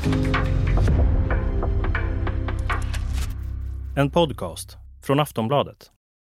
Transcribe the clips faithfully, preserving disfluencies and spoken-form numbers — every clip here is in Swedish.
En podcast från Aftonbladet.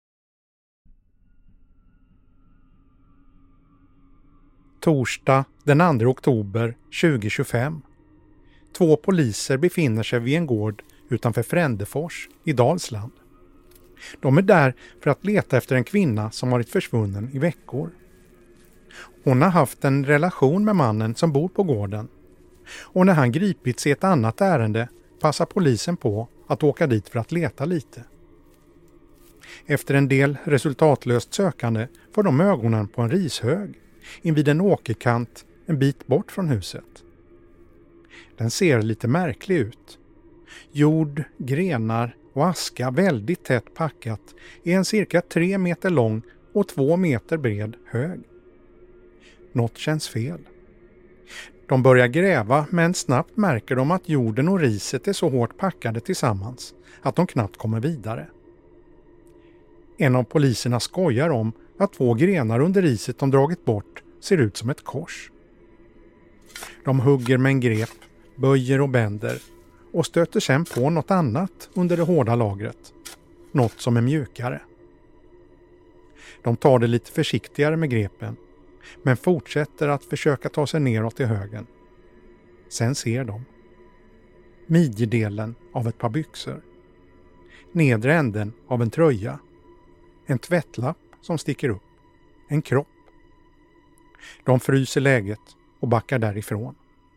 Torsdag den andra oktober tjugohundratjugofem. Två poliser befinner sig vid en gård utanför Frändefors i Dalsland. De är där för att leta efter en kvinna som varit försvunnen i veckor. Hon har haft en relation med mannen som bor på gården. Och när han gripits i ett annat ärende passar polisen på att åka dit för att leta lite. Efter en del resultatlöst sökande får de ögonen på en rishög invid en åkerkant en bit bort från huset. Den ser lite märklig ut. Jord, grenar och aska väldigt tätt packat i en cirka tre meter lång och två meter bred hög. Något känns fel. De börjar gräva, men snabbt märker de att jorden och riset är så hårt packade tillsammans att de knappt kommer vidare. En av poliserna skojar om att två grenar under riset de dragit bort ser ut som ett kors. De hugger med en grep, böjer och bänder och stöter sen på något annat under det hårda lagret. Något som är mjukare. De tar det lite försiktigare med grepen, men fortsätter att försöka ta sig neråt i högen. Sen ser de midjedelen av ett par byxor, nedre änden av en tröja, en tvättlapp som sticker upp, en kropp. De fryser läget och backar därifrån.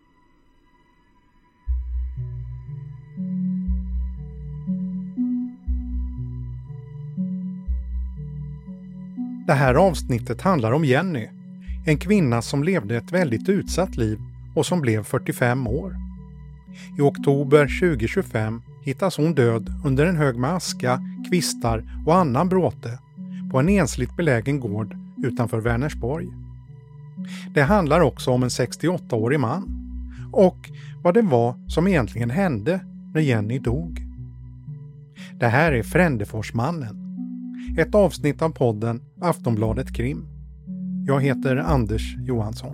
Det här avsnittet handlar om Jenny, en kvinna som levde ett väldigt utsatt liv och som blev fyrtiofem år. I oktober tjugohundratjugofem hittas hon död under en hög med aska, kvistar och annan bråte på en ensligt belägen gård utanför Vänersborg. Det handlar också om en sextioåttaårig man och vad det var som egentligen hände när Jenny dog. Det här är Frändeforsmannen, ett avsnitt av podden Aftonbladet Krim. Jag heter Anders Johansson.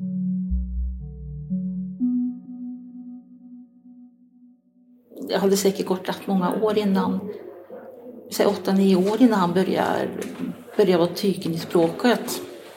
Det hade säkert gått rätt många år innan, säg åtta nio år innan han började, började vara tyken i språket.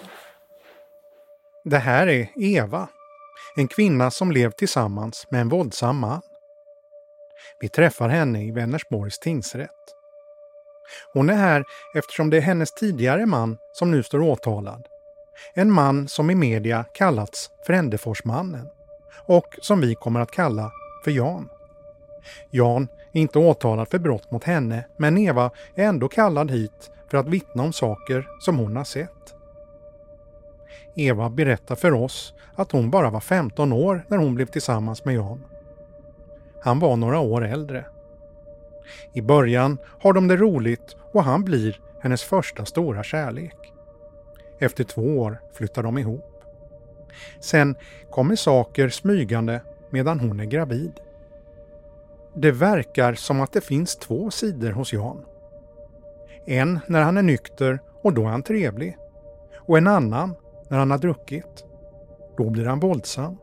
Det här är Eva, en kvinna som levt tillsammans med en våldsam man. Vi träffar henne i Vänersborgs tingsrätt. Hon är här eftersom det är hennes tidigare man som nu står åtalad. En man som i media kallats Frändeforsmannen och som vi kommer att kalla för Jan. Jan är inte åtalad för brott mot henne, men Eva är ändå kallad hit för att vittna om saker som hon har sett. Eva berättar för oss att hon bara var femton år när hon blev tillsammans med Jan. Han var några år äldre. I början har de det roligt och han blir hennes första stora kärlek. Efter två år flyttar de ihop. Sen kommer saker smygande medan hon är gravid. Det verkar som att det finns två sidor hos Jan. En när han är nykter och då är han trevlig. Och en annan när han har druckit. Då blir han våldsam.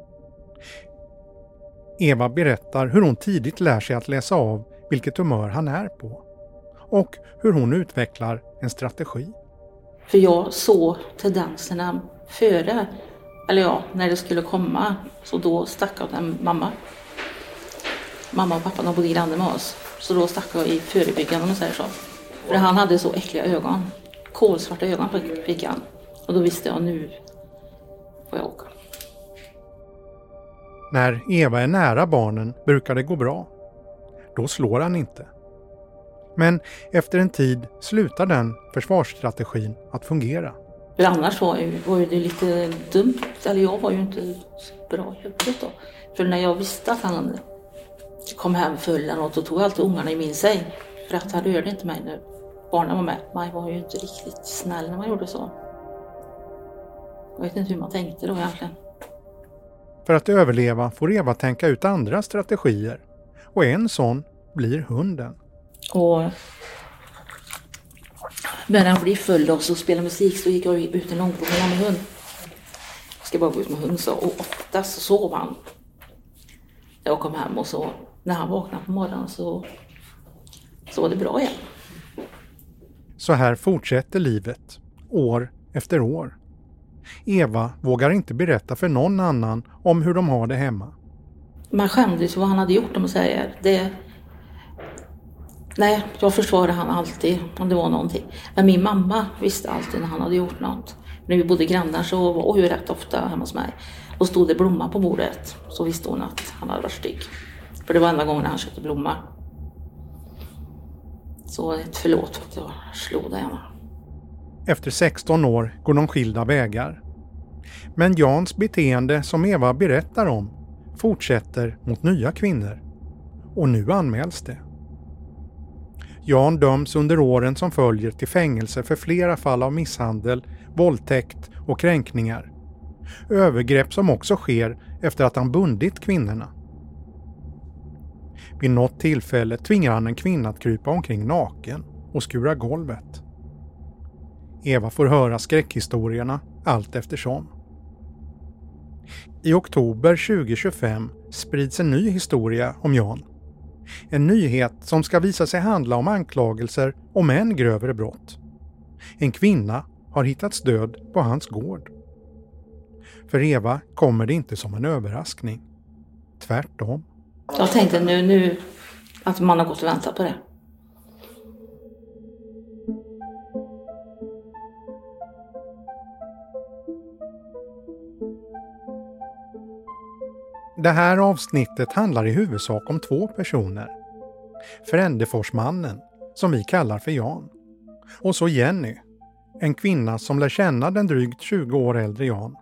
Eva berättar hur hon tidigt lär sig att läsa av vilket humör han är på. Och hur hon utvecklar en strategi. För jag såg tendenserna före, eller ja, när det skulle komma. Så då stack jag den mamma. Mamma och pappa, de bodde granne med oss. Så då stack jag i förebyggande, om man säger så. För han hade så äckliga ögon. Kolsvarta ögon fick han. Och då visste jag, nu får jag åka. När Eva är nära barnen brukar det gå bra. Då slår han inte. Men efter en tid slutar den försvarsstrategin att fungera. För annars var, ju, var ju det lite dumt. Eller jag var ju inte så bra i huvudet då. För när jag visste att han kom hem full eller något, då tog alltid ungarna i min säng. För att han rörde inte mig nu. Barnen var med. Man var ju inte riktigt snäll när man gjorde så. Jag vet inte hur man tänkte då egentligen. För att överleva får Eva tänka ut andra strategier. Och en sån blir hunden. Och när han blir full och så spelar musik så gick jag ut en långpråk med en hund. Jag ska bara gå ut med hund så. Och oftast så sov han. jag kom hem och så när han vaknade på morgonen så, så var det bra igen. Så här fortsätter livet, år efter år. Eva vågar inte berätta för någon annan om hur de har det hemma. Man skämdes vad han hade gjort, om man säger. Det... Nej, jag försvarade han alltid om det var någonting. Men min mamma visste alltid när han hade gjort något. När vi bodde grannar så var hon ju rätt ofta hemma hos mig. Och stod det blomma på bordet så visste hon att han hade varit stygg. För det var enda gången han köpte blomma. Så ett förlåt för att jag slog det henne. Efter sexton år går de skilda vägar. Men Jans beteende som Eva berättar om fortsätter mot nya kvinnor. Och nu anmäls det. Jan döms under åren som följer till fängelse för flera fall av misshandel, våldtäkt och kränkningar. Övergrepp som också sker efter att han bundit kvinnorna. Vid något tillfälle tvingar han en kvinna att krypa omkring naken och skura golvet. Eva får höra skräckhistorierna allt eftersom. I oktober tjugo tjugofem sprids en ny historia om Jan. En nyhet som ska visa sig handla om anklagelser om än grövre brott. En kvinna har hittats död på hans gård. För Eva kommer det inte som en överraskning. Tvärtom. Jag tänkte nu, nu att man har gått och väntat på det. Det här avsnittet handlar i huvudsak om två personer. Frändeforsmannen, som vi kallar för Jan. Och så Jenny, en kvinna som lär känna den drygt tjugo år äldre Jan.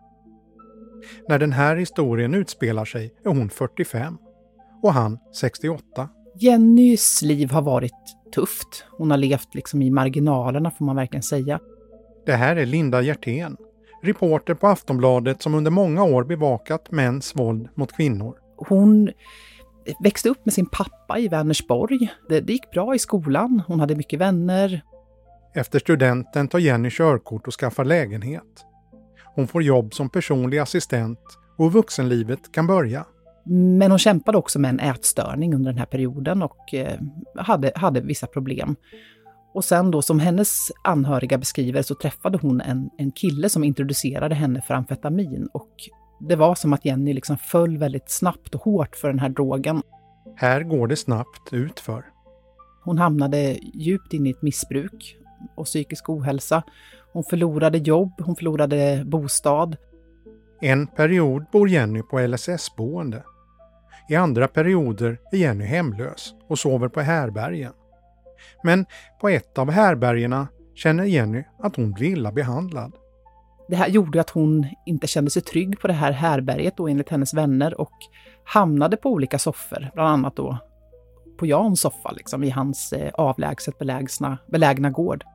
När den här historien utspelar sig är hon fyrtiofem och han sextioåtta. Jennys liv har varit tufft. Hon har levt liksom i marginalerna, får man verkligen säga. Det här är Linda Hjertén, reporter på Aftonbladet som under många år bevakat mäns våld mot kvinnor. Hon växte upp med sin pappa i Vänersborg. Det, det gick bra i skolan. Hon hade mycket vänner. Efter studenten tar Jenny körkort och skaffar lägenhet. Hon får jobb som personlig assistent och vuxenlivet kan börja. Men hon kämpade också med en ätstörning under den här perioden och eh, hade, hade vissa problem. Och sen då, som hennes anhöriga beskriver, så träffade hon en, en kille som introducerade henne för amfetamin. Och det var som att Jenny liksom föll väldigt snabbt och hårt för den här drogen. Här går det snabbt utför. Hon hamnade djupt in i ett missbruk och psykisk ohälsa. Hon förlorade jobb, hon förlorade bostad. En period bor Jenny på L S S-boende. I andra perioder är Jenny hemlös och sover på härbergen. Men på ett av härbergerna känner Jenny att hon blir illa behandlad. Det här gjorde att hon inte kände sig trygg på det här härberget då, enligt hennes vänner, och hamnade på olika soffor, bland annat då på Jans soffa liksom, i hans eh, avlägset belägsna, belägna gård.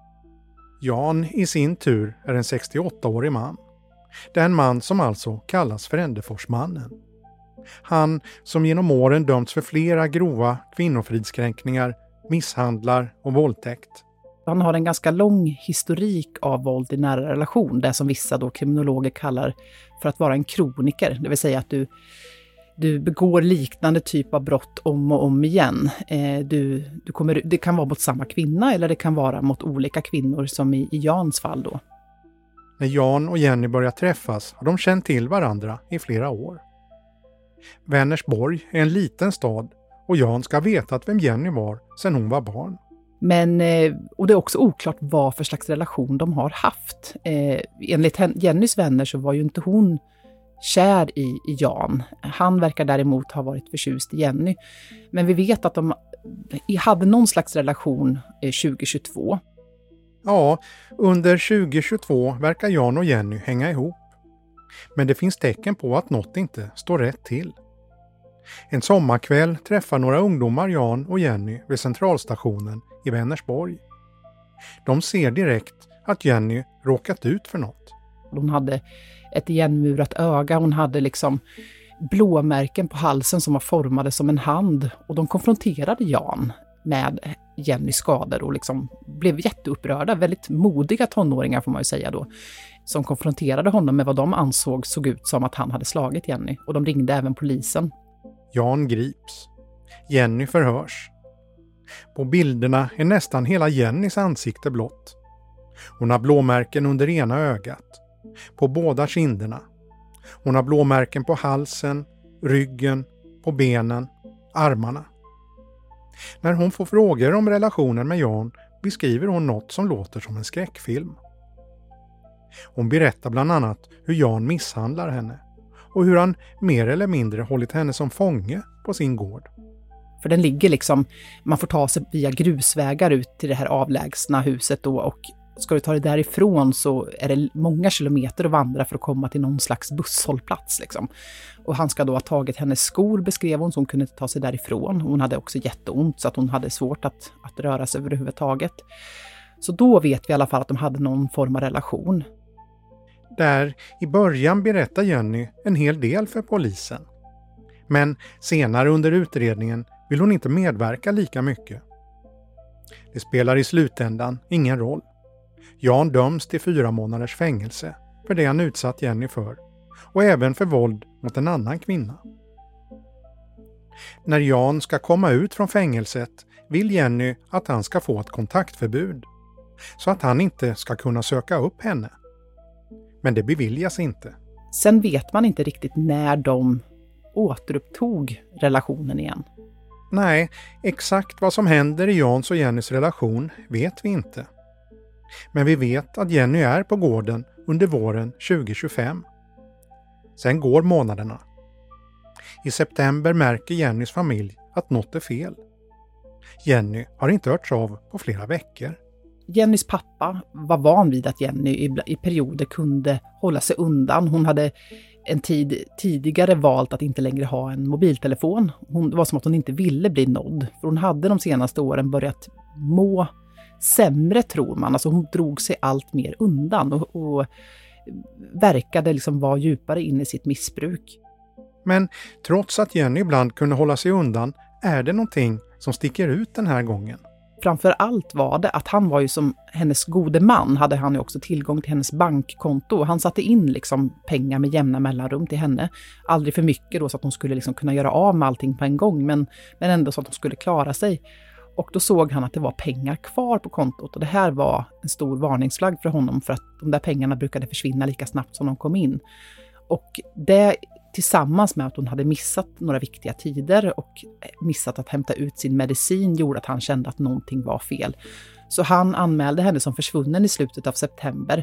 Jan i sin tur är en sextioåttaårig man. Det är en man som alltså kallas Frändeforsmannen. Han som genom åren dömts för flera grova kvinnofridskränkningar, misshandlar och våldtäkt. Han har en ganska lång historik av våld i nära relation, det som vissa då kriminologer kallar för att vara en kroniker. Det vill säga att du, du begår liknande typ av brott om och om igen. Eh, du, du kommer, det kan vara mot samma kvinna eller det kan vara mot olika kvinnor, som i, i Jans fall då. När Jan och Jenny börjar träffas har de känt till varandra i flera år. Vänersborg är en liten stad och Jan ska ha vetat vem Jenny var sedan hon var barn. Men, och det är också oklart vad för slags relation de har haft. Eh, enligt Jennys vänner så var ju inte hon kär i, i Jan. Han verkar däremot ha varit förtjust i Jenny. Men vi vet att de hade någon slags relation eh, tjugo tjugotvå. Ja, under tjugo tjugotvå verkar Jan och Jenny hänga ihop. Men det finns tecken på att något inte står rätt till. En sommarkväll träffar några ungdomar Jan och Jenny vid centralstationen i Vänersborg. De ser direkt att Jenny råkat ut för något. Hon hade ett igenmurat öga, hon hade liksom blåmärken på halsen som var formade som en hand. Och de konfronterade Jan med Jennys skador och liksom blev jätteupprörda. Väldigt modiga tonåringar får man ju säga då. Som konfronterade honom med vad de ansåg såg ut som att han hade slagit Jenny. Och de ringde även polisen. Jan grips. Jenny förhörs. På bilderna är nästan hela Jennys ansikte blått. Hon har blåmärken under ena ögat, på båda kinderna. Hon har blåmärken på halsen, ryggen, på benen, armarna. När hon får frågor om relationen med Jan beskriver hon något som låter som en skräckfilm. Hon berättar bland annat hur Jan misshandlar henne och hur han mer eller mindre hållit henne som fånge på sin gård. För den ligger liksom, man får ta sig via grusvägar ut till det här avlägsna huset då, och ska du ta det därifrån så är det många kilometer att vandra för att komma till någon slags busshållplats liksom. Och han ska då ha tagit hennes skor, beskrev hon, så hon kunde inte ta sig därifrån. Hon hade också jätteont så att hon hade svårt att, att röra sig överhuvudtaget. Så då vet vi i alla fall att de hade någon form av relation. Där i början berättar Jenny en hel del för polisen. Men senare under utredningen vill hon inte medverka lika mycket. Det spelar i slutändan ingen roll. Jan döms till fyra månaders fängelse för det han utsatt Jenny för, och även för våld mot en annan kvinna. När Jan ska komma ut från fängelset vill Jenny att han ska få ett kontaktförbud, så att han inte ska kunna söka upp henne. Men det beviljas inte. Sen vet man inte riktigt när de återupptog relationen igen. Nej, exakt vad som händer i Jans och Jennys relation vet vi inte. Men vi vet att Jenny är på gården under våren tjugo tjugofem. Sen går månaderna. I september märker Jennys familj att något är fel. Jenny har inte hörts av på flera veckor. Jennys pappa var van vid att Jenny i, i perioder kunde hålla sig undan. Hon hade en tid tidigare valt att inte längre ha en mobiltelefon. Hon, det var som att hon inte ville bli nådd. För hon hade de senaste åren börjat må sämre, tror man. Alltså hon drog sig allt mer undan och, och verkade liksom vara djupare in i sitt missbruk. Men trots att Jenny ibland kunde hålla sig undan är det någonting som sticker ut den här gången. Framför allt var det att han var ju som hennes gode man, hade han ju också tillgång till hennes bankkonto. Han satte in liksom pengar med jämna mellanrum till henne. Aldrig för mycket då så att hon skulle liksom kunna göra av med allting på en gång, men, men ändå så att hon skulle klara sig. Och då såg han att det var pengar kvar på kontot, och det här var en stor varningsflagg för honom, för att de där pengarna brukade försvinna lika snabbt som de kom in. Och det tillsammans med att hon hade missat några viktiga tider och missat att hämta ut sin medicin gjorde att han kände att någonting var fel. Så han anmälde henne som försvunnen i slutet av september.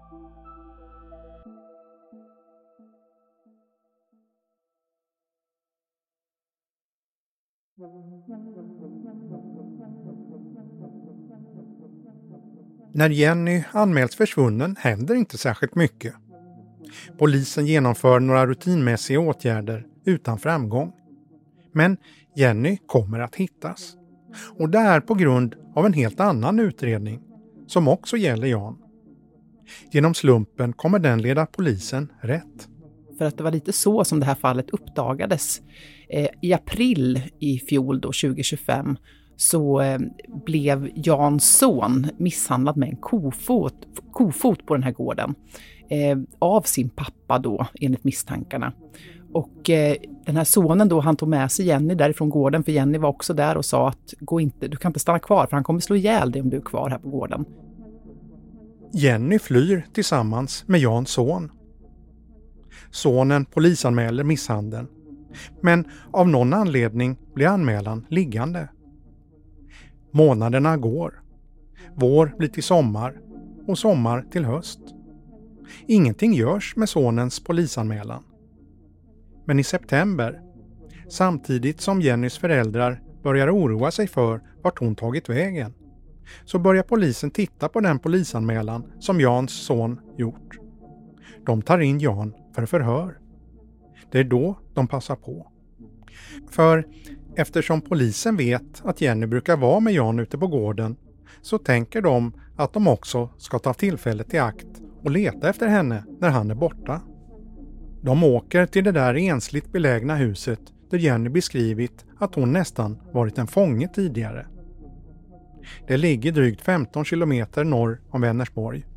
När Jenny anmäls försvunnen händer inte särskilt mycket. Polisen genomför några rutinmässiga åtgärder utan framgång. Men Jenny kommer att hittas. Och det är på grund av en helt annan utredning som också gäller Jan. Genom slumpen kommer den leda polisen rätt. För att det var lite så som det här fallet uppdagades. Eh, I april i fjol då, tjugo tjugofem, så eh, blev Jans son misshandlad med en kofot, kofot på den här gården. Eh, av sin pappa då, enligt misstankarna. Och eh, den här sonen då, han tog med sig Jenny därifrån gården, för Jenny var också där och sa att gå inte, du kan inte stanna kvar för han kommer slå ihjäl dig om du är kvar här på gården. Jenny flyr tillsammans med Jans son. Sonen polisanmäler misshandeln, men av någon anledning blir anmälan liggande. Månaderna går. Vår blir till sommar och sommar till höst. Ingenting görs med sonens polisanmälan. Men i september, samtidigt som Jennys föräldrar börjar oroa sig för vart hon tagit vägen, så börjar polisen titta på den polisanmälan som Jans son gjort. De tar in Jan för förhör. Det är då de passar på. För eftersom polisen vet att Jenny brukar vara med Jan ute på gården, så tänker de att de också ska ta tillfället i akt och leta efter henne när han är borta. De åker till det där ensligt belägna huset där Jenny beskrivit att hon nästan varit en fånge tidigare. Det ligger drygt femton kilometer norr om Vänersborg.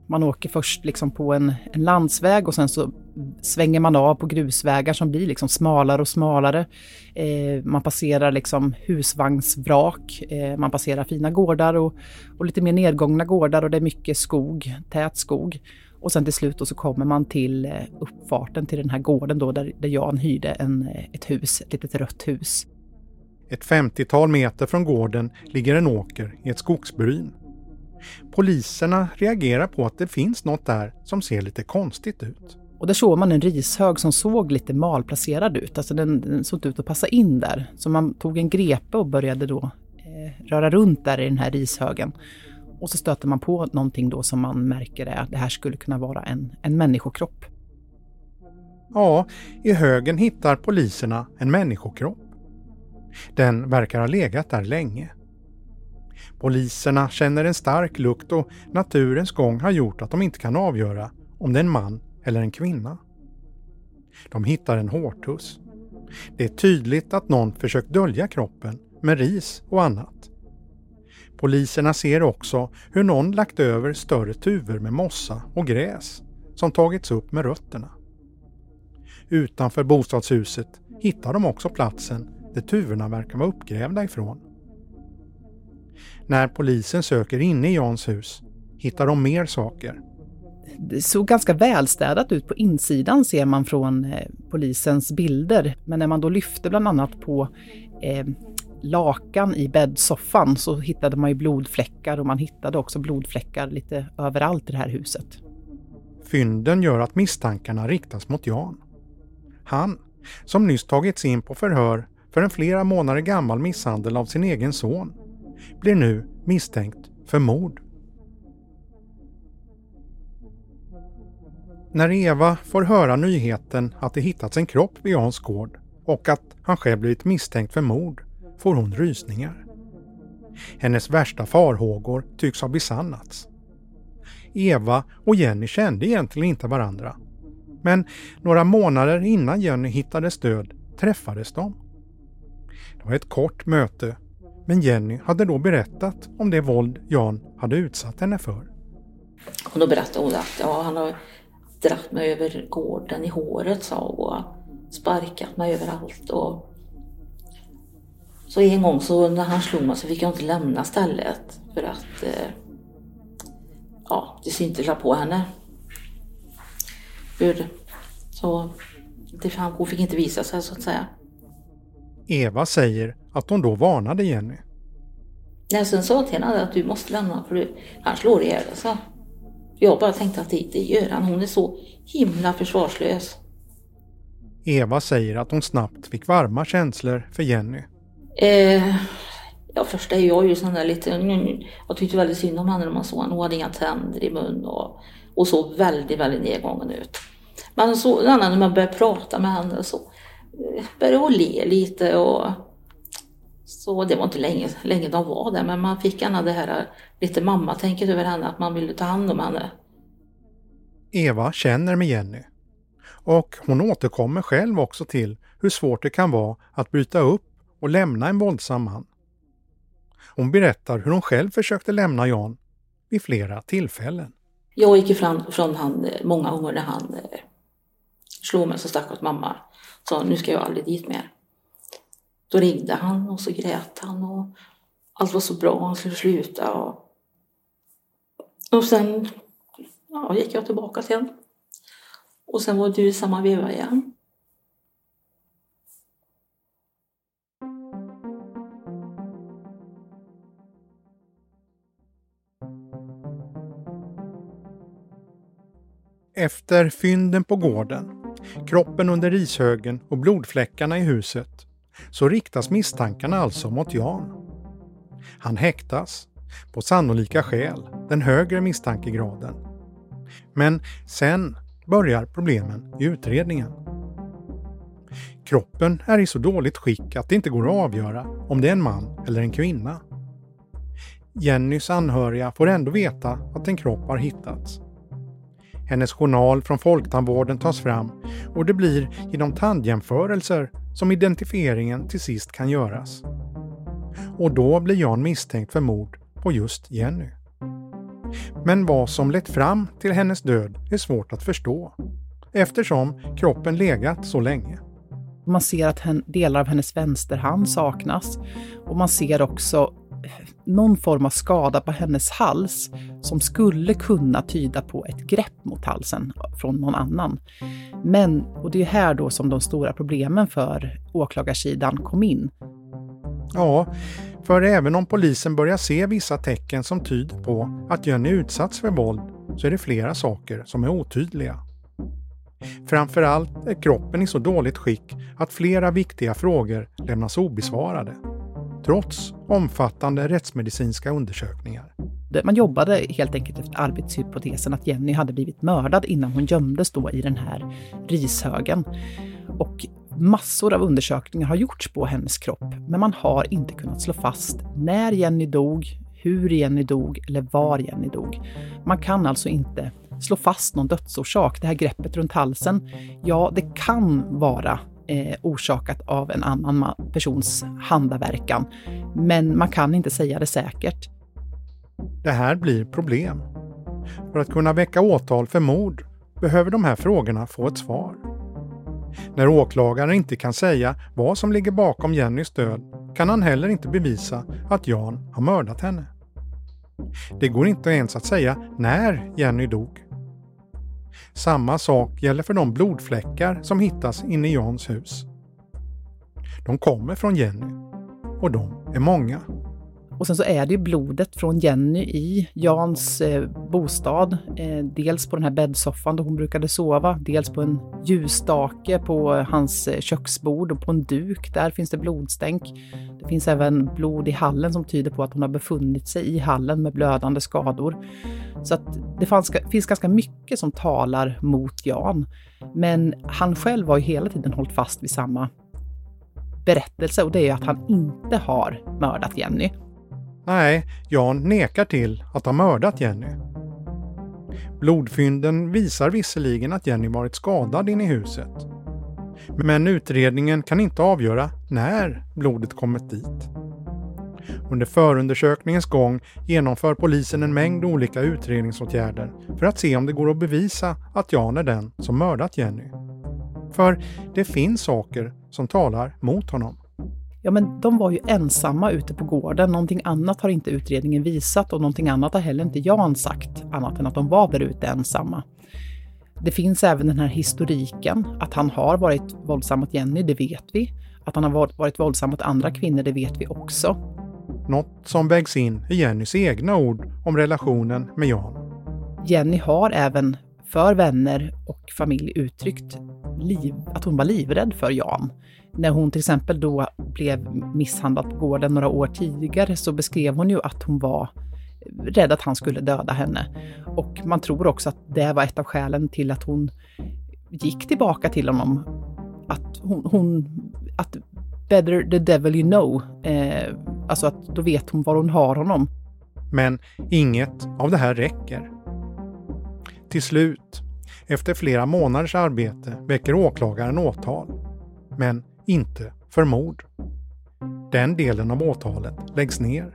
Man åker först liksom på en, en landsväg och sen så svänger man av på grusvägar som blir liksom smalare och smalare. Eh, man passerar liksom husvagnsvrak, eh, man passerar fina gårdar och, och lite mer nedgångna gårdar och det är mycket skog, tät skog. Och sen till slut då så kommer man till eh, uppfarten till den här gården då där, där Jan hyrde en, ett hus, ett litet rött hus. Ett femtiotal meter från gården ligger en åker i ett skogsbryn. Poliserna reagerar på att det finns något där som ser lite konstigt ut. Och där såg man en rishög som såg lite malplacerad ut. Alltså den, den såg ut att passa in där. Så man tog en grepe och började då eh, röra runt där i den här rishögen. Och så stöter man på någonting då som man märker är att det här skulle kunna vara en, en människokropp. Ja, i högen hittar poliserna en människokropp. Den verkar ha legat där länge. Poliserna känner en stark lukt och naturens gång har gjort att de inte kan avgöra om det är en man eller en kvinna. De hittar en hårtuss. Det är tydligt att någon försökt dölja kroppen med ris och annat. Poliserna ser också hur någon lagt över större tuvor med mossa och gräs som tagits upp med rötterna. Utanför bostadshuset hittar de också platsen där tuvorna verkar vara uppgrävda ifrån. När polisen söker inne i Jans hus hittar de mer saker. Det såg ganska välstädat ut på insidan ser man från eh, polisens bilder. Men när man då lyfte bland annat på eh, lakan i bäddsoffan så hittade man ju blodfläckar och man hittade också blodfläckar lite överallt i det här huset. Fynden gör att misstankarna riktas mot Jan. Han, som nyss tagits in på förhör för en flera månader gammal misshandel av sin egen son, blir nu misstänkt för mord. När Eva får höra nyheten att det hittats en kropp vid Jans gård och att han själv blivit misstänkt för mord får hon rysningar. Hennes värsta farhågor tycks ha besannats. Eva och Jenny kände egentligen inte varandra. Men några månader innan Jenny hittades död träffades de. Det var ett kort möte, men Jenny hade då berättat om det våld Jan hade utsatt henne för. Och då berättade hon att ja, han har dratt mig över gården i håret, sa, och sparkat mig överallt. Och så en gång så när han slog mig så fick jag inte lämna stället för att eh, ja, det syntes på henne. Hur, så det, hon fick inte visa sig så att säga. Eva säger att hon då varnade Jenny. Nej, sen sa till henne att du måste lämna för du, han slår ihjäl dig, så. Jag bara tänkte att det, det gör han. Hon är så himla försvarslös. Eva säger att hon snabbt fick varma känslor för Jenny. Eh, ja, först är jag ju sån där lite... Jag tyckte väldigt synd om henne när man såg henne. Hon hade inga tänder i mun och, och så väldigt, väldigt nedgången ut. Men så när man började prata med henne så började hon le lite och... Så det var inte länge, länge de var där, men man fick gärna det här lite mamma-tänket över henne, att man ville ta hand om henne. Eva känner med Jenny. Och hon återkommer själv också till hur svårt det kan vara att bryta upp och lämna en våldsam man. Hon berättar hur hon själv försökte lämna Jan vid flera tillfällen. Jag gick ifrån från han många gånger när han slog mig så stack åt mamma. Så nu ska jag aldrig dit mer. Då ringde han och så grät han och allt var så bra, han skulle sluta. Och, och sen ja, gick jag tillbaka till honom. Och sen var du i samma veva igen. Efter fynden på gården, kroppen under rishögen och blodfläckarna i huset så riktas misstankarna alltså mot Jan. Han häktas, på sannolika skäl, den högre misstankegraden. Men sen börjar problemen i utredningen. Kroppen är i så dåligt skick att det inte går att avgöra om det är en man eller en kvinna. Jennys anhöriga får ändå veta att en kropp har hittats. Hennes journal från folktandvården tas fram och det blir genom tandjämförelser som identifieringen till sist kan göras. Och då blir Jan misstänkt för mord på just Jenny. Men vad som lett fram till hennes död är svårt att förstå, eftersom kroppen legat så länge. Man ser att delar av hennes vänsterhand saknas och man ser också någon form av skada på hennes hals som skulle kunna tyda på ett grepp mot halsen från någon annan. Men, och det är här då som de stora problemen för åklagarsidan kom in. Ja, för även om polisen börjar se vissa tecken som tyder på att Jenny utsatts för våld så är det flera saker som är otydliga. Framförallt är kroppen i så dåligt skick att flera viktiga frågor lämnas obesvarade, trots omfattande rättsmedicinska undersökningar. Man jobbade helt enkelt efter arbetshypotesen att Jenny hade blivit mördad innan hon gömdes då i den här rishögen. Och massor av undersökningar har gjorts på hennes kropp, men man har inte kunnat slå fast när Jenny dog, hur Jenny dog eller var Jenny dog. Man kan alltså inte slå fast någon dödsorsak. Det här greppet runt halsen, ja, det kan vara eh, orsakat av en annan persons handaverkan, men man kan inte säga det säkert. Det här blir problem. För att kunna väcka åtal för mord behöver de här frågorna få ett svar. När åklagaren inte kan säga vad som ligger bakom Jennys död kan han heller inte bevisa att Jan har mördat henne. Det går inte ens att säga när Jenny dog. Samma sak gäller för de blodfläckar som hittas inne i Jans hus. De kommer från Jenny och de är många. Och sen så är det ju blodet från Jenny i Jans eh, bostad. Eh, dels på den här bäddsoffan där hon brukade sova. Dels på en ljusstake på hans eh, köksbord och på en duk. Där finns det blodstänk. Det finns även blod i hallen som tyder på att hon har befunnit sig i hallen med blödande skador. Så att det fanns, finns ganska mycket som talar mot Jan. Men han själv har ju hela tiden hållit fast vid samma berättelse. Och det är att han inte har mördat Jenny. Nej, Jan nekar till att ha mördat Jenny. Blodfynden visar visserligen att Jenny varit skadad in i huset. Men utredningen kan inte avgöra när blodet kommit dit. Under förundersökningens gång genomför polisen en mängd olika utredningsåtgärder för att se om det går att bevisa att Jan är den som mördat Jenny. För det finns saker som talar mot honom. Ja, men de var ju ensamma ute på gården. Någonting annat har inte utredningen visat och någonting annat har heller inte Jan sagt annat än att de var där ute ensamma. Det finns även den här historiken att han har varit våldsam mot Jenny, det vet vi. Att han har varit, varit våldsam mot andra kvinnor, det vet vi också. Något som vägs in i Jennys egna ord om relationen med Jan. Jenny har även för vänner och familj uttryckt liv, att hon var livrädd för Jan. När hon till exempel då blev misshandlad på gården några år tidigare så beskrev hon ju att hon var rädd att han skulle döda henne. Och man tror också att det var ett av skälen till att hon gick tillbaka till honom. Att hon, hon att better the devil you know. Eh, alltså att då vet hon var hon har honom. Men inget av det här räcker. Till slut, efter flera månaders arbete, väcker åklagaren åtal. Men inte för mord. Den delen av åtalet läggs ner.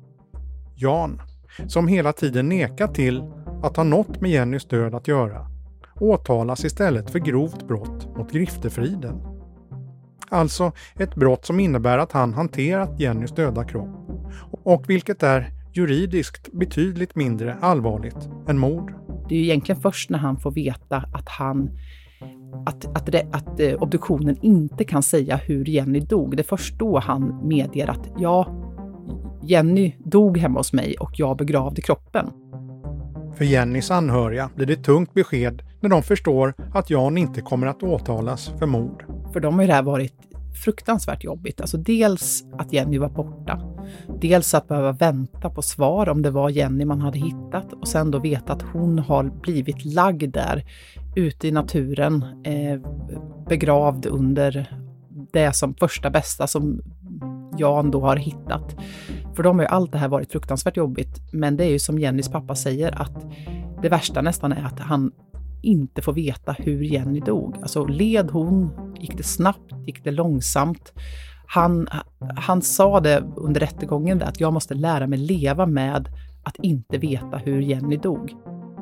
Jan, som hela tiden nekat till att ha något med Jennys död att göra, åtalas istället för grovt brott mot griftefriden. Alltså ett brott som innebär att han hanterat Jennys döda kropp, och vilket är juridiskt betydligt mindre allvarligt än mord. Det är ju egentligen först när han får veta att han Att, att, det, att eh, obduktionen inte kan säga hur Jenny dog. Det är först då han medger att ja, Jenny dog hemma hos mig och jag begravde kroppen. För Jennys anhöriga blir det ett tungt besked när de förstår att Jan inte kommer att åtalas för mord. För dem har det här varit fruktansvärt jobbigt. Alltså dels att Jenny var borta. Dels att behöva vänta på svar om det var Jenny man hade hittat. Och sen då veta att hon har blivit lagd där ute i naturen. Eh, begravd under det som första bästa som Jan då har hittat. För dem har ju allt det här varit fruktansvärt jobbigt. Men det är ju som Jennys pappa säger att det värsta nästan är att han inte får veta hur Jenny dog. Alltså led hon, gick det snabbt, gick det långsamt. Han, han sa det under rättegången där, att jag måste lära mig leva med att inte veta hur Jenny dog.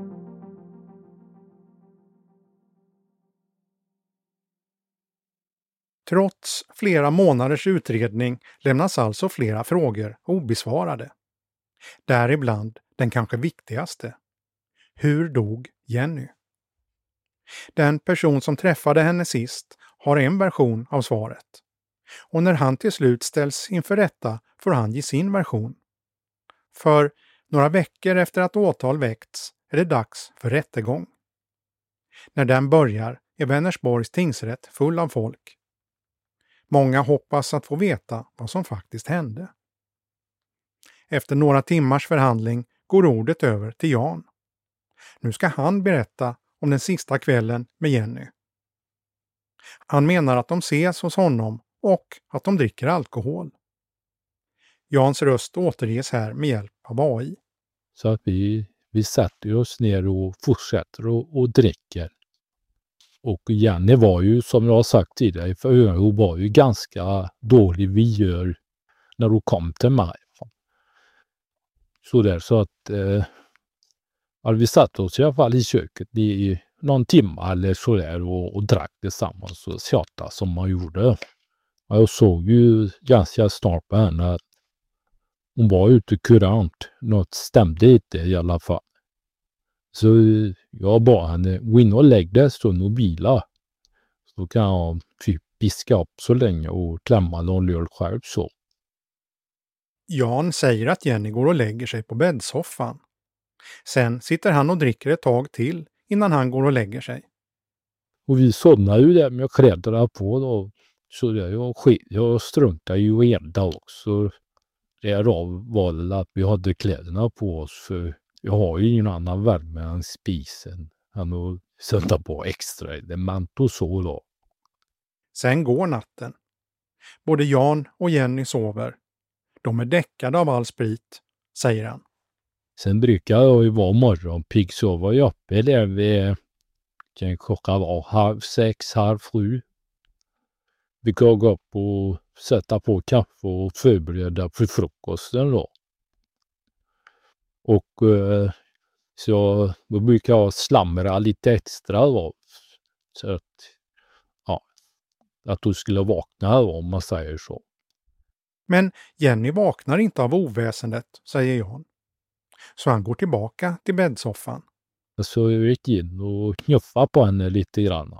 Trots flera månaders utredning lämnas alltså flera frågor obesvarade. Däribland den kanske viktigaste. Hur dog Jenny? Den person som träffade henne sist har en version av svaret. Och när han till slut ställs inför rätta får han ge sin version. För några veckor efter att åtal väckts är det dags för rättegång. När den börjar är Vänersborgs tingsrätt full av folk. Många hoppas att få veta vad som faktiskt hände. Efter några timmars förhandling går ordet över till Jan. Nu ska han berätta om den sista kvällen med Jenny. Han menar att de ses hos honom och att de dricker alkohol. Jans röst återges här med hjälp av A I. Så att vi, vi sätter oss ner och fortsätter och, och dricker. Och Jenny var ju, som jag har sagt tidigare, för hon var ju ganska dålig vigör när hon kom till mig. Så där, så att eh, ja, vi satt oss i alla fall i köket i någon timme eller så där och, och drack tillsammans och tjata som man gjorde. Och jag såg ju ganska snart på henne att hon var ute kurant. Något stämde inte i alla fall. Så jag bad henne gå in och lägg dig stund och vila. Så kan jag typ piska upp så länge och klämma någon löl själv så. Jan säger att Jenny går och lägger sig på bäddsoffan. Sen sitter han och dricker ett tag till innan han går och lägger sig. Och vi somnade ju där med kläderna på då. Så det, jag, skit, jag struntade ju i elda också. Därav var det att vi hade kläderna på oss. För jag har ju ingen annan värme än spisen. Han har sätta på extra element och så då. Sen går natten. Både Jan och Jenny sover. De är däckade av all sprit, säger han. Sen brukar jag ju vara morgonpigg, så var jag uppe där vid, klockan var halv sex, halv sju. Vi kan gå upp och sätta på kaffe och förbereda för frukosten då. Och eh, så då brukar jag slamra lite extra då. Så att, ja, att du skulle vakna då, om man säger så. Men Jenny vaknar inte av oväsendet, säger Jan. Så han går tillbaka till bäddsoffan. Så jag gick in och knuffade på henne lite grann.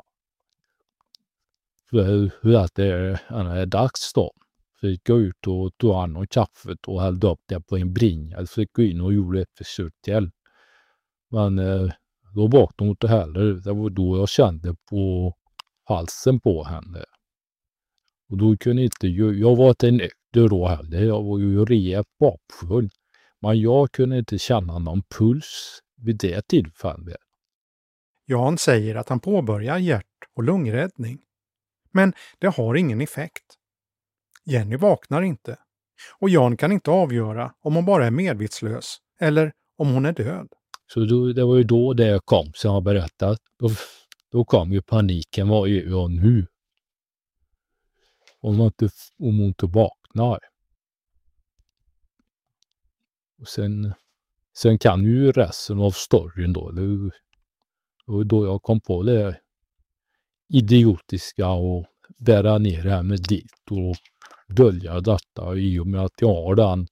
För hur att det är dags då. Så gick jag ut och tog an och kaffet och hällde upp det på en bringa. Så gick jag in och gjorde ett försök till. Men eh, då vaknade hon inte heller. Det var då jag kände på halsen på henne. Och då kunde inte, jag, jag var inte nykter då heller. Jag var ju rejält bakfull. Men jag kunde inte känna någon puls vid det tillfället. Jan säger att han påbörjar hjärt- och lungräddning. Men det har ingen effekt. Jenny vaknar inte. Och Jan kan inte avgöra om hon bara är medvetslös eller om hon är död. Så då, det var ju då det kom som jag berättat. Då, då kom ju paniken. Vad är jag nu? Om hon inte, om hon inte vaknar. Och sen, sen kan ju resten av storyn då. Det var då jag kom på det idiotiska och bära ner det här med dit och dölja detta i och med att jag har den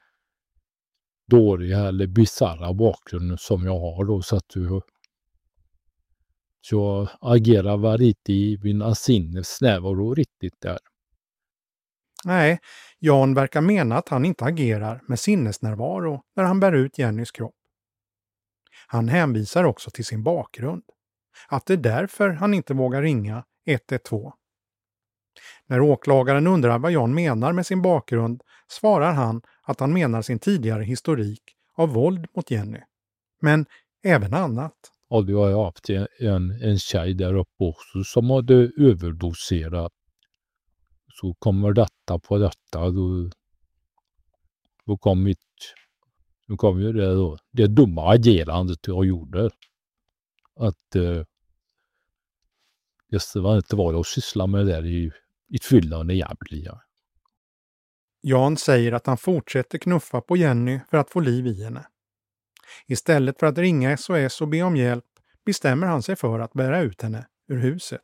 dåliga eller bizarra bakgrunden som jag har då, så att du, så jag agerar väl inte i mina sinnesnärvaro riktigt där. Nej, Jan verkar mena att han inte agerar med sinnesnärvaro när han bär ut Jennys kropp. Han hänvisar också till sin bakgrund. Att det är därför han inte vågar ringa ett ett två. När åklagaren undrar vad Jan menar med sin bakgrund svarar han att han menar sin tidigare historik av våld mot Jenny. Men även annat. Och vi har haft en, en tjej där uppe också som hade överdoserat. Så kommer detta på detta, då, då kom mitt, då kom ju det då, det dumma agerandet jag gjorde. Att eh, just det var inte vad jag sysslade med där i, i fyllande jävliga. Jan säger att han fortsätter knuffa på Jenny för att få liv i henne. Istället för att ringa S O S och be om hjälp bestämmer han sig för att bära ut henne ur huset.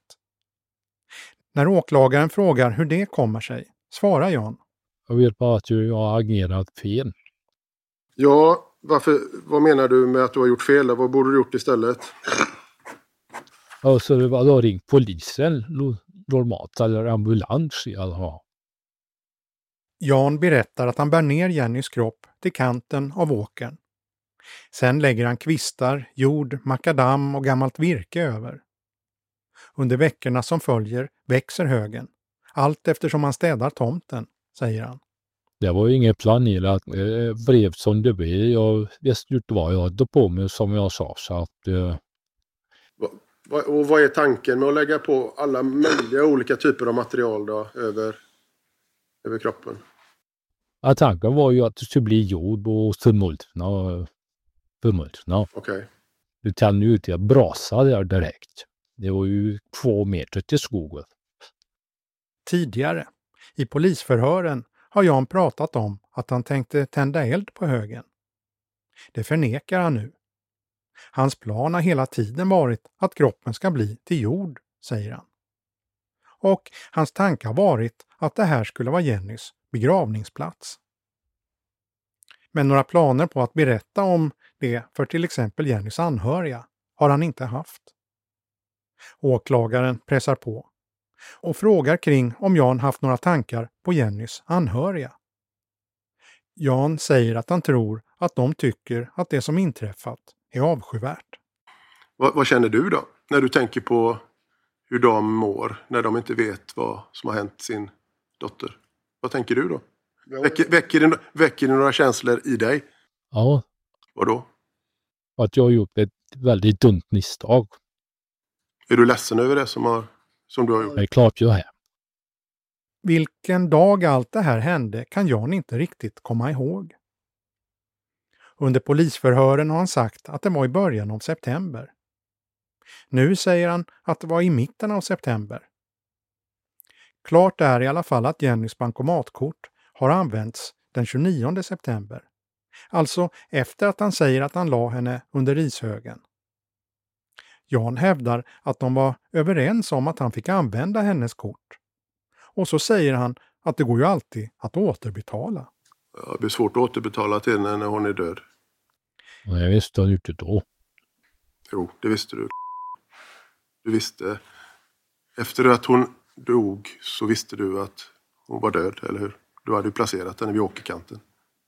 När åklagaren frågar hur det kommer sig, svarar Jan: Jag vet bara att jag har agerat fel. Ja, varför, vad menar du med att du har gjort fel? Vad borde du gjort istället? Ja, så det var då ringt polisen normalt, eller ambulans i alla fall. Jan berättar att han bär ner Jennys kropp till kanten av åkern. Sen lägger han kvistar, jord, makadam och gammalt virke över. Under veckorna som följer växer högen. Allt eftersom han städar tomten, säger han. Det var ju inget planerat. Det blev som det blev. Jag visste ju inte vad jag hade på mig, som jag sa. Så att, eh... Och vad är tanken med att lägga på alla möjliga olika typer av material då, över, över kroppen? Ja, tanken var ju att det skulle bli jord och förmultna. förmultna. Okej. Okay. Du kan ju inte brasa där direkt. Det var ju två meter till skogen. Tidigare, i polisförhören, har Jan pratat om att han tänkte tända eld på högen. Det förnekar han nu. Hans plan har hela tiden varit att kroppen ska bli till jord, säger han. Och hans tanke har varit att det här skulle vara Jennys begravningsplats. Men några planer på att berätta om det för till exempel Jennys anhöriga har han inte haft. Åklagaren pressar på och frågar kring om Jan haft några tankar på Jennys anhöriga. Jan säger att han tror att de tycker att det som inträffat är avskyvärt. Vad, vad känner du då när du tänker på hur de mår när de inte vet vad som har hänt sin dotter? Vad tänker du då? Väcker, väcker, det, väcker det några känslor i dig? Ja. Vad då? Att jag har gjort ett väldigt dumt misstag. Är du ledsen över det som, har, som du har gjort? Det är klart jag är. Vilken dag allt det här hände kan Jan inte riktigt komma ihåg. Under polisförhören har han sagt att det var i början av september. Nu säger han att det var i mitten av september. Klart är i alla fall att Jennys bankomatkort har använts den tjugonionde september. Alltså efter att han säger att han la henne under rishögen. Jan hävdar att de var överens om att han fick använda hennes kort. Och så säger han att det går ju alltid att återbetala. Ja, det blir svårt att återbetala till henne när hon är död. Och jag visste han inte då. Jo, det visste du. Du visste. Efter att hon dog så visste du att hon var död, eller hur? Du hade ju placerat henne vid åkerkanten.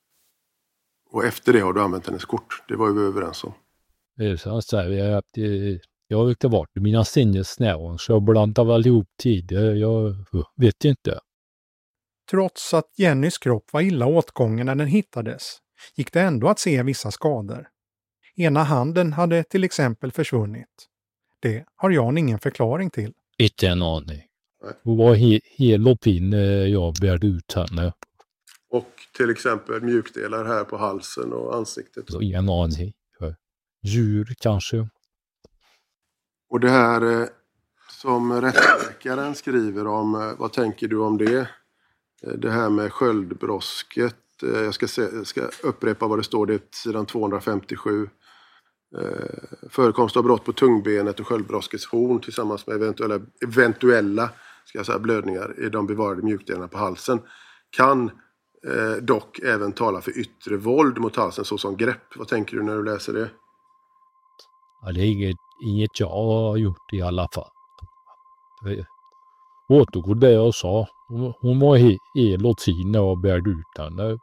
Och efter det har du använt hennes kort. Det var vi överens om. Det är så att säga, jag har inte varit i mina sinnesnärvaro, så jag blandar väl ihop tider. Jag vet inte. Trots att Jennys kropp var illa åtgången när den hittades gick det ändå att se vissa skador. Ena handen hade till exempel försvunnit. Det har Jan ingen förklaring till. Inte en aning. Hon var he- hel och fin när jag bärde ut henne. Och till exempel mjukdelar här på halsen och ansiktet. Så ingen aning. Djur kanske. Och det här eh, som rättsläkaren skriver om, eh, vad tänker du om det? Eh, det här med sköldbrosket. Eh, jag ska, se, jag ska upprepa vad det står, det är sidan tvåhundrafemtiosju. Eh, förekomst av brott på tungbenet och sköldbroskets horn tillsammans med eventuella, eventuella ska jag säga, blödningar i de bevarade mjukdelarna på halsen kan eh, dock även tala för yttre våld mot halsen såsom grepp. Vad tänker du när du läser det? Ja, det är inget, inget jag har gjort i alla fall. Återgår det jag sa. Hon, hon var he, hel och fin när jag bärde ut henne.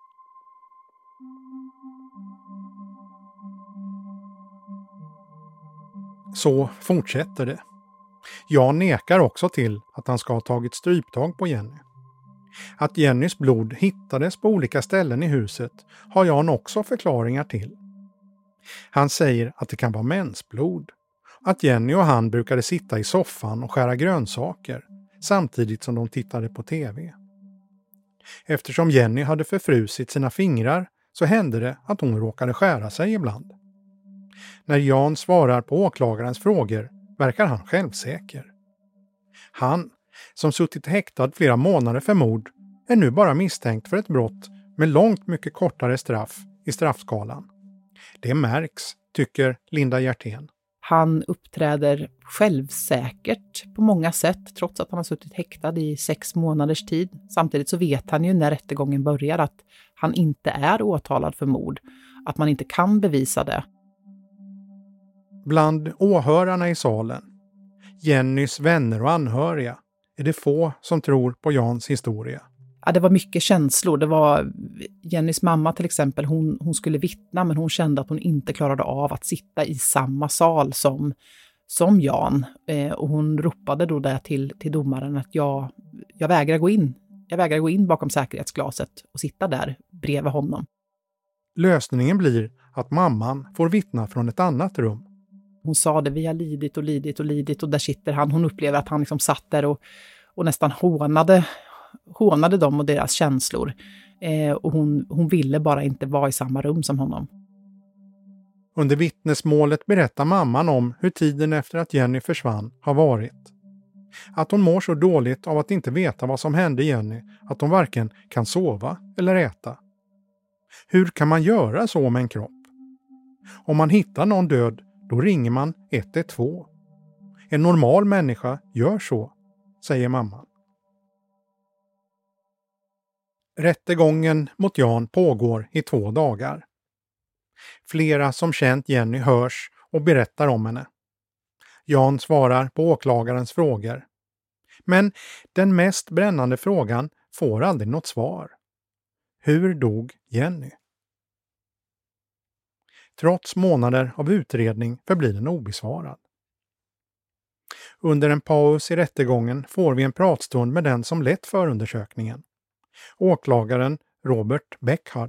Så fortsätter det. Jan nekar också till att han ska ha tagit stryptag på Jenny. Att Jennys blod hittades på olika ställen i huset har Jan också förklaringar till. Han säger att det kan vara mensblod. Att Jenny och han brukade sitta i soffan och skära grönsaker samtidigt som de tittade på tv. Eftersom Jenny hade förfrusit sina fingrar så hände det att hon råkade skära sig ibland. När Jan svarar på åklagarens frågor verkar han självsäker. Han, som suttit häktad flera månader för mord, är nu bara misstänkt för ett brott med långt mycket kortare straff i straffskalan. Det märks, tycker Linda Hjertén. Han uppträder självsäkert på många sätt trots att han har suttit häktad i sex månaders tid. Samtidigt så vet han ju när rättegången börjar att han inte är åtalad för mord, att man inte kan bevisa det. Bland åhörarna i salen, Jennys vänner och anhöriga, är det få som tror på Jans historia. Ja, det var mycket känslor. Det var Jennys mamma till exempel, hon, hon skulle vittna men hon kände att hon inte klarade av att sitta i samma sal som, som Jan. Eh, och hon ropade då där till, till domaren att jag, jag vägrar gå in. Jag vägrar gå in bakom säkerhetsglaset och sitta där bredvid honom. Lösningen blir att mamman får vittna från ett annat rum. Hon sa det, vi har lidit och lidit och lidit och där sitter han. Hon upplever att han liksom satt där och, och nästan hånade, hånade dem och deras känslor. Eh, och hon, hon ville bara inte vara i samma rum som honom. Under vittnesmålet berättar mamman om hur tiden efter att Jenny försvann har varit. Att hon mår så dåligt av att inte veta vad som hände Jenny att hon varken kan sova eller äta. Hur kan man göra så med en kropp? Om man hittar någon död, då ringer man ett ett två. En normal människa gör så, säger mamman. Rättegången mot Jan pågår i två dagar. Flera som känt Jenny hörs och berättar om henne. Jan svarar på åklagarens frågor. Men den mest brännande frågan får aldrig något svar. Hur dog Jenny? Trots månader av utredning förblir den obesvarad. Under en paus i rättegången får vi en pratstund med den som lett förundersökningen. Åklagaren Robert Beckhard.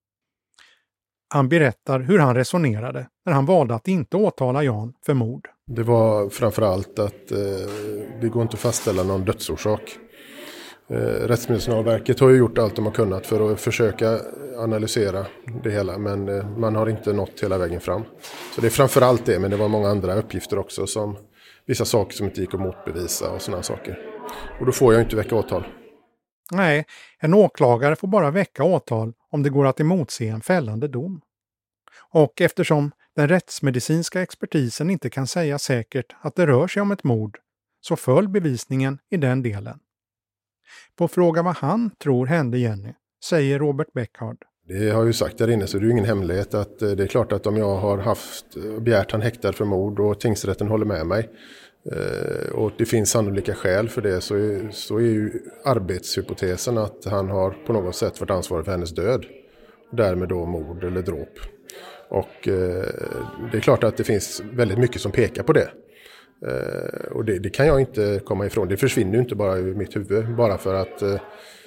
Han berättar hur han resonerade när han valde att inte åtala Jan för mord. Det var framförallt att eh, det går inte att fastställa någon dödsorsak. Eh, Rättsmedicinalverket har ju gjort allt de har kunnat för att försöka analysera det hela, men eh, man har inte nått hela vägen fram. Så det är framförallt det, men det var många andra uppgifter också, som vissa saker som inte gick att motbevisa och sådana saker. Och då får jag inte väcka åtal. Nej, en åklagare får bara väcka åtal om det går att emotse en fällande dom. Och eftersom den rättsmedicinska expertisen inte kan säga säkert att det rör sig om ett mord, så föll bevisningen i den delen. På fråga vad han tror hände Jenny, säger Robert Beckhard. Det har jag ju sagt där inne, så det är ju ingen hemlighet att det är klart att om jag har haft begärt han häktad för mord och tingsrätten håller med mig och det finns sannolika skäl för det, så är, så är ju arbetshypotesen att han har på något sätt varit ansvarig för hennes död. Därmed då mord eller dråp. Och eh, det är klart att det finns väldigt mycket som pekar på det. Eh, och det, det kan jag inte komma ifrån. Det försvinner ju inte bara ur mitt huvud. Bara för att... Eh,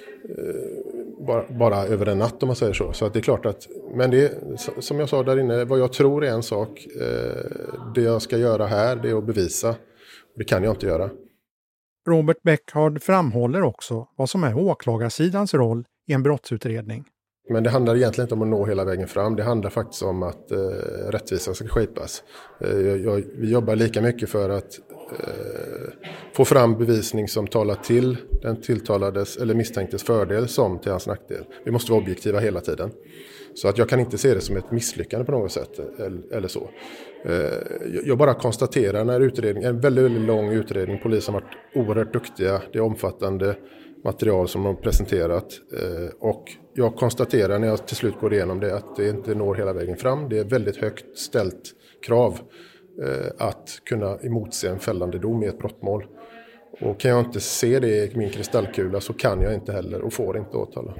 bara, bara över en natt om man säger så. Så att det är klart att... Men det som jag sa där inne, vad jag tror är en sak. Eh, det jag ska göra här, det är att bevisa. Det kan jag inte göra. Robert Beckhard framhåller också vad som är åklagarsidans roll i en brottsutredning. Men det handlar egentligen inte om att nå hela vägen fram. Det handlar faktiskt om att eh, rättvisa ska skipas. Eh, jag, vi jobbar lika mycket för att eh, få fram bevisning som talar till den tilltalades eller misstänktes fördel som till hans nackdel. Vi måste vara objektiva hela tiden. Så att jag kan inte se det som ett misslyckande på något sätt eller, eller så. Eh, jag bara konstaterar när utredningen, en väldigt, väldigt lång utredning, polisen har varit oerhört duktiga, det är omfattande material som de har presenterat eh, och jag konstaterar när jag till slut går igenom det att det inte når hela vägen fram. Det är väldigt högt ställt krav eh, att kunna emotse en fällande dom i ett brottmål. Och kan jag inte se det i min kristallkula så kan jag inte heller och får inte åtala.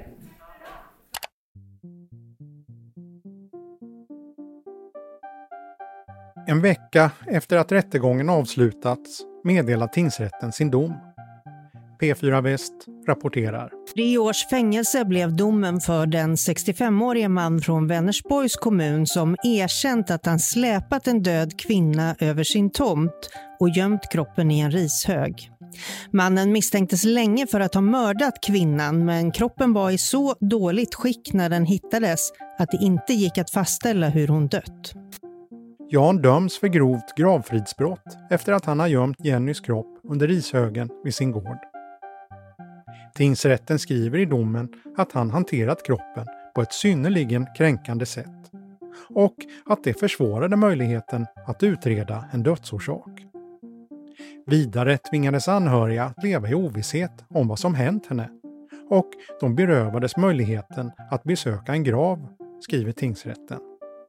En vecka efter att rättegången avslutats meddelar tingsrätten sin dom. P fyra Väst rapporterar. Tre års fängelse blev domen för den sextiofemårige man från Vänersborgs kommun som erkänt att han släpat en död kvinna över sin tomt och gömt kroppen i en rishög. Mannen misstänktes länge för att ha mördat kvinnan, men kroppen var i så dåligt skick när den hittades att det inte gick att fastställa hur hon dött. Jan döms för grovt gravfridsbrott efter att han har gömt Jennys kropp under rishögen vid sin gård. Tingsrätten skriver i domen att han hanterat kroppen på ett synnerligen kränkande sätt och att det försvårade möjligheten att utreda en dödsorsak. Vidare tvingades anhöriga leva i ovisshet om vad som hänt henne och de berövades möjligheten att besöka en grav, skriver tingsrätten.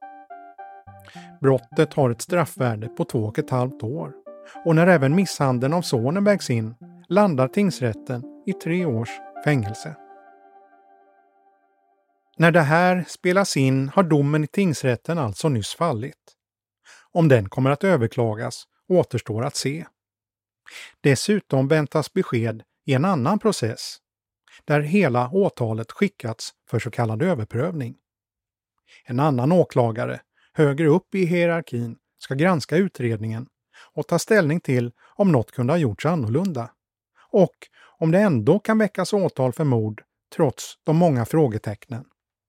Brottet har ett straffvärde på två och ett halvt år och när även misshandeln av sonen vägs in landar tingsrätten i tre års fängelse. När det här spelas in har domen i tingsrätten alltså nyss fallit. Om den kommer att överklagas återstår att se. Dessutom väntas besked i en annan process där hela åtalet skickats för så kallad överprövning. En annan åklagare, högre upp i hierarkin, ska granska utredningen och ta ställning till om något kunde ha gjorts annorlunda. Och om det ändå kan väckas åtal för mord trots de många frågetecknen.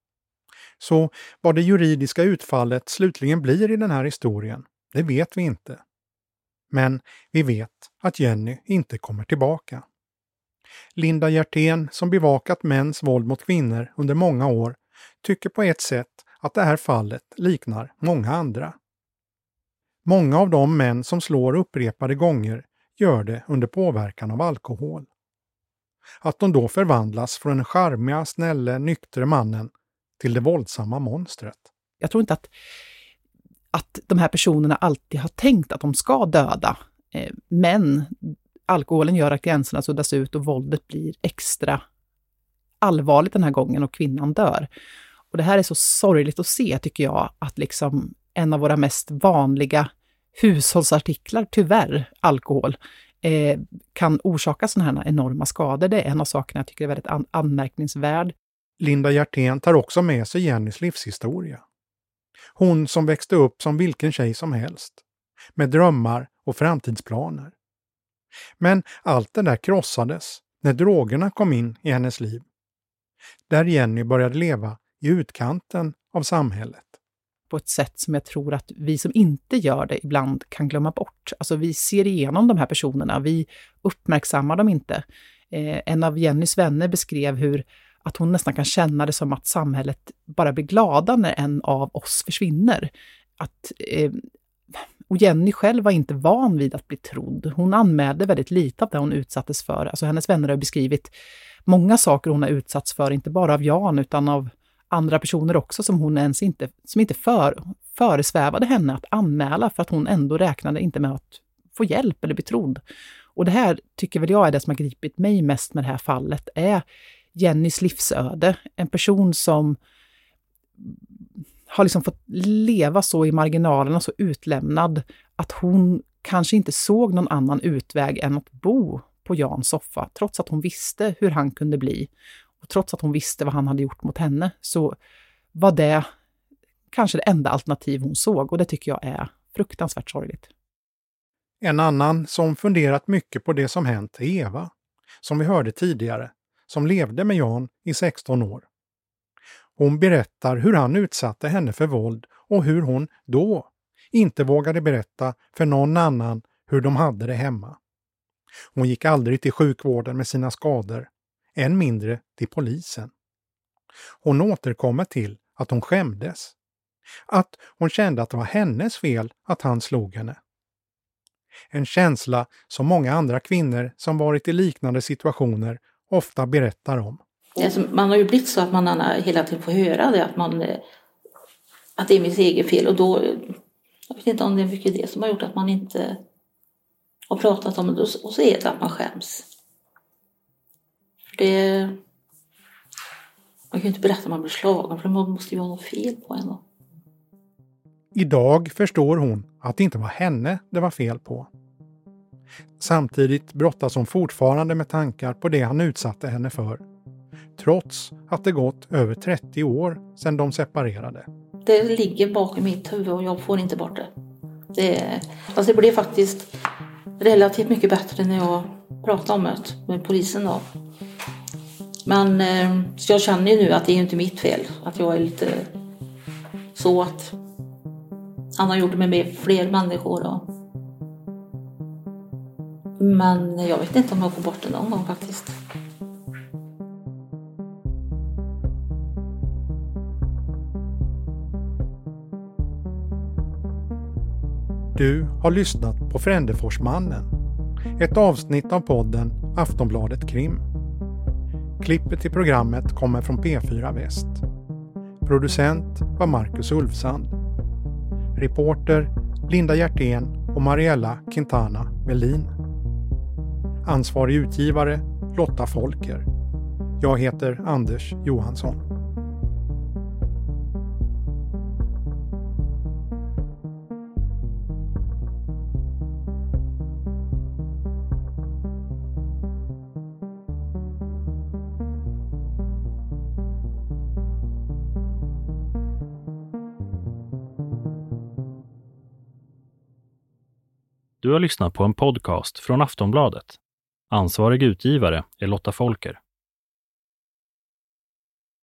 Så vad det juridiska utfallet slutligen blir i den här historien, det vet vi inte. Men vi vet att Jenny inte kommer tillbaka. Linda Hjertén, som bevakat mäns våld mot kvinnor under många år, tycker på ett sätt att det här fallet liknar många andra. Många av de män som slår upprepade gånger gör det under påverkan av alkohol. Att de då förvandlas från den charmiga, snälla, nyktre mannen till det våldsamma monstret. Jag tror inte att, att de här personerna alltid har tänkt att de ska döda. Eh, men alkoholen gör att gränserna suddas ut och våldet blir extra allvarligt den här gången och kvinnan dör. Och det här är så sorgligt att se, tycker jag, att liksom en av våra mest vanliga hushållsartiklar, tyvärr alkohol, eh, kan orsaka sådana här enorma skador. Det är en av sakerna jag tycker är väldigt an- anmärkningsvärd. Linda Hjertén tar också med sig Jennys livshistoria. Hon som växte upp som vilken tjej som helst, med drömmar och framtidsplaner. Men allt det där krossades när drogerna kom in i hennes liv. Där Jenny började leva i utkanten av samhället. På ett sätt som jag tror att vi som inte gör det ibland kan glömma bort. Alltså vi ser igenom de här personerna, vi uppmärksammar dem inte. Eh, en av Jennys vänner beskrev hur att hon nästan kan känna det som att samhället bara blir glada när en av oss försvinner. Att, eh, och Jenny själv var inte van vid att bli trodd. Hon anmälde väldigt lite av det hon utsattes för. Alltså hennes vänner har beskrivit många saker hon har utsatts för, inte bara av Jan utan av andra personer också som hon ens inte, som inte för, föresvävade henne att anmäla för att hon ändå räknade inte med att få hjälp eller bli trodd. Och det här tycker väl jag är det som har gripit mig mest med det här fallet, är Jennys livsöde. En person som har liksom fått leva så i marginalerna, så utlämnad att hon kanske inte såg någon annan utväg än att bo på Jans soffa, trots att hon visste hur han kunde bli. Och trots att hon visste vad han hade gjort mot henne, så var det kanske det enda alternativ hon såg. Och det tycker jag är fruktansvärt sorgligt. En annan som funderat mycket på det som hänt är Eva, som vi hörde tidigare, som levde med Jan i sexton år. Hon berättar hur han utsatte henne för våld och hur hon då inte vågade berätta för någon annan hur de hade det hemma. Hon gick aldrig till sjukvården med sina skador, än mindre till polisen. Hon återkommer till att hon skämdes. Att hon kände att det var hennes fel att han slog henne. En känsla som många andra kvinnor som varit i liknande situationer ofta berättar om. Alltså, man har ju blivit så att man hela tiden får höra det, att, man, att det är mitt eget fel. Och då, jag vet inte om det är mycket det som har gjort att man inte har pratat om det. Och så är det att man skäms. För det, man kan ju inte berätta att man blir slagen, för man måste ju ha något fel på en. Idag förstår hon att det inte var henne det var fel på. Samtidigt brottas hon fortfarande med tankar på det han utsatte henne för. Trots att det gått över trettio år sedan de separerade. Det ligger bakom mitt huvud och jag får inte bort det. Det, alltså det blev faktiskt relativt mycket bättre när jag pratade om det med polisen då. Men eh, så jag känner ju nu att det är inte mitt fel. Att jag är lite så att han har gjort det med fler människor då. Men jag vet inte om jag får bort det någon gång faktiskt. Du har lyssnat på Frändeforsmannen, ett avsnitt av podden Aftonbladet Krim. Klippet i programmet kommer från P fyra Väst. Producent var Marcus Ulfsand. Reporter Linda Hjertén och Mariella Quintana Melin. Ansvarig utgivare Lotta Folker. Jag heter Anders Johansson. Du har lyssnat på en podcast från Aftonbladet. Ansvarig utgivare är Lotta Folker.